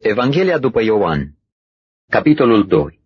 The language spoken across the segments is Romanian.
Evanghelia după Ioan, capitolul 2.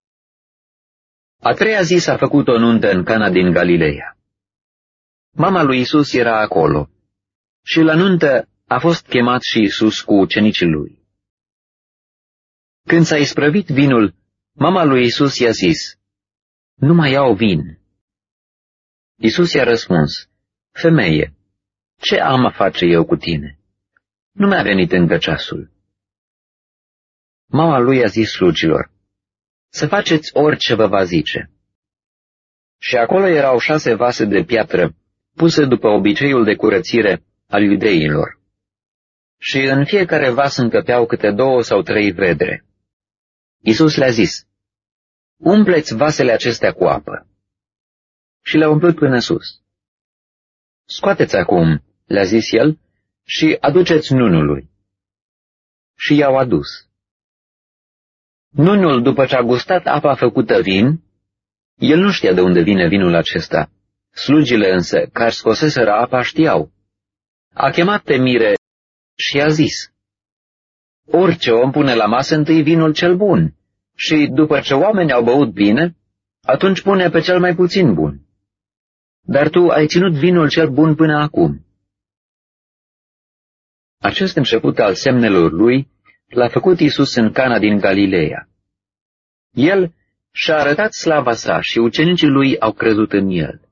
A treia zi s-a făcut o nuntă în Cana din Galileea. Mama lui Isus era acolo și la nuntă a fost chemat și Isus cu ucenicii lui. Când s-a isprăvit vinul, mama lui Isus i-a zis: "Nu mai au vin." Isus i-a răspuns: "Femeie, ce am a face eu cu tine? Nu mi-a venit încă ceasul." Mama lui a zis slugilor: "Să faceți orice vă va zice." Și acolo erau 6 vase de piatră, puse după obiceiul de curățire al iudeilor. Și în fiecare vas încăpeau câte 2 sau 3 vedre. Isus le-a zis: "Umpleți vasele acestea cu apă." Și le-a umplut până sus. "Scoateți acum," le-a zis el, "și aduceți nunului." Și i-au adus. Nunul, după ce a gustat apa făcută vin, el nu știa de unde vine vinul acesta. Slugile însă, care scoseseră apa, știau. A chemat pe mire și i-a zis: "Orice om pune la masă întâi vinul cel bun și, după ce oamenii au băut bine, atunci pune pe cel mai puțin bun. Dar tu ai ținut vinul cel bun până acum." Acest început al semnelor lui l-a făcut Isus în Cana din Galileea. El și-a arătat slava sa și ucenicii lui au crezut în el.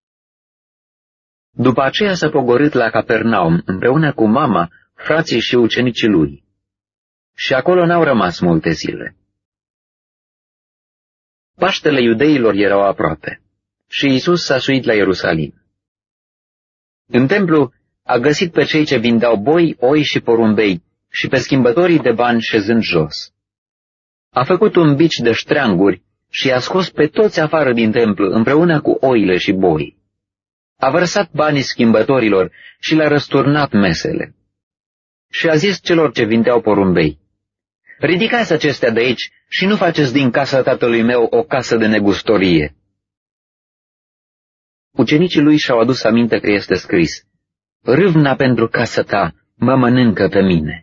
După aceea s-a pogorât la Capernaum împreună cu mama, frații și ucenicii lui. Și acolo n-au rămas multe zile. Paștele iudeilor erau aproape și Isus s-a suit la Ierusalim. În templu a găsit pe cei ce vindeau boi, oi și porumbei și pe schimbătorii de bani șezând jos. A făcut un bici de ștreanguri și i-a scos pe toți afară din templu împreună cu oile și boii. A vărsat banii schimbătorilor și le-a răsturnat mesele. Și a zis celor ce vindeau porumbei: "Ridicați acestea de aici și nu faceți din casa tatălui meu o casă de negustorie." Ucenicii lui și-au adus aminte că este scris: "Râvna pentru casa ta mă mănâncă pe mine."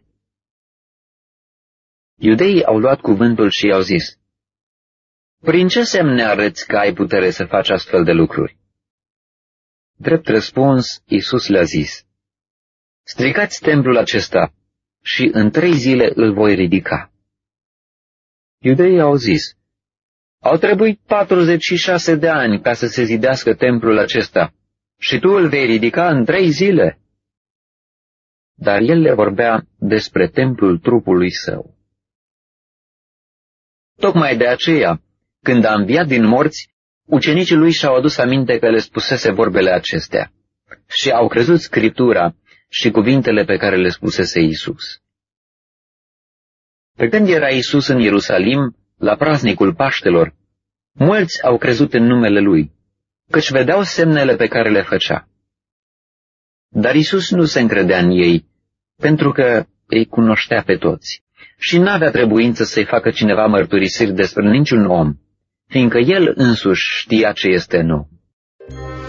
Iudeii au luat cuvântul și i-au zis: "Prin ce semne arăți că ai putere să faci astfel de lucruri?" Drept răspuns, Isus le-a zis: "Stricați templul acesta și în 3 zile îl voi ridica." Iudeii au zis: "Au trebuit 46 de ani ca să se zidească templul acesta și tu îl vei ridica în 3 zile?" Dar el le vorbea despre templul trupului său. Tocmai de aceea, când a înviat din morți, ucenicii lui și-au adus aminte că le spusese vorbele acestea și au crezut Scriptura și cuvintele pe care le spusese Isus. Pe când era Isus în Ierusalim, la praznicul Paștelor, mulți au crezut în numele lui, căci vedeau semnele pe care le făcea. Dar Isus nu se încredea în ei, pentru că îi cunoștea pe toți și n-avea trebuință să-i facă cineva mărturisiri despre niciun om, fiindcă el însuși știa ce este nou.